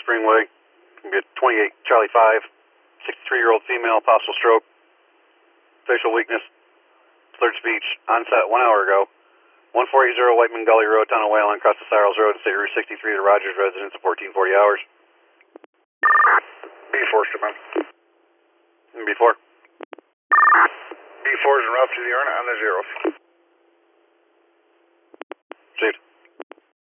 Springway. Be a 28 Charlie 5, 63-year-old female, possible stroke, facial weakness, slurred speech, onset 1 hour ago. 1480 Whiteman Gully Road, Town of Whalen, across the Cyrils Road, State Route 63 to Rogers residence at 1440 hours. B4 Shipman. B4. B4 is en route to the urn on the zeros. Received.